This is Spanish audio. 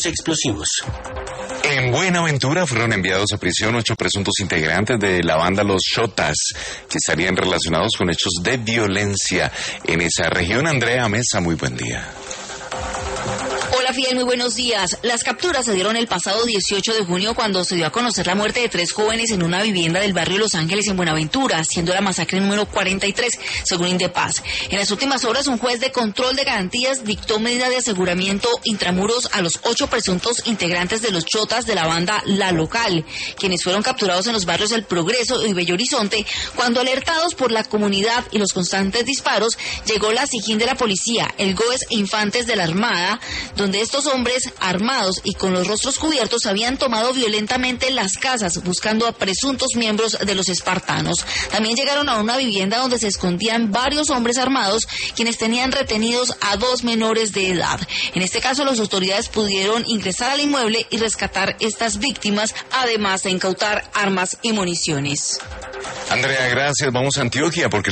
explosivos. En Buenaventura fueron enviados a prisión 8 presuntos integrantes de la banda Los Xotas, que estarían relacionados con hechos de violencia en esa región. Andrea Mesa, muy buen día. Hola Fidel, muy buenos días. Las capturas se dieron el pasado 18 de junio cuando se dio a conocer la muerte de 3 jóvenes en una vivienda del barrio Los Ángeles en Buenaventura, siendo la masacre número 43, según Indepaz. En las últimas horas, un juez de control de garantías dictó medida de aseguramiento intramuros a los 8 presuntos integrantes de los Xotas de la banda La Local, quienes fueron capturados en los barrios El Progreso y Bello Horizonte, cuando alertados por la comunidad y los constantes disparos, llegó la SIJIN de la policía, el GOES e Infantes de la Armada, donde estos hombres armados y con los rostros cubiertos habían tomado violentamente las casas buscando a presuntos miembros de los espartanos. También llegaron a una vivienda donde se escondían varios hombres armados quienes tenían retenidos a 2 menores de edad. En este caso, las autoridades pudieron ingresar al inmueble y rescatar estas víctimas, además de incautar armas y municiones. Andrea, gracias. Vamos a Antioquia porque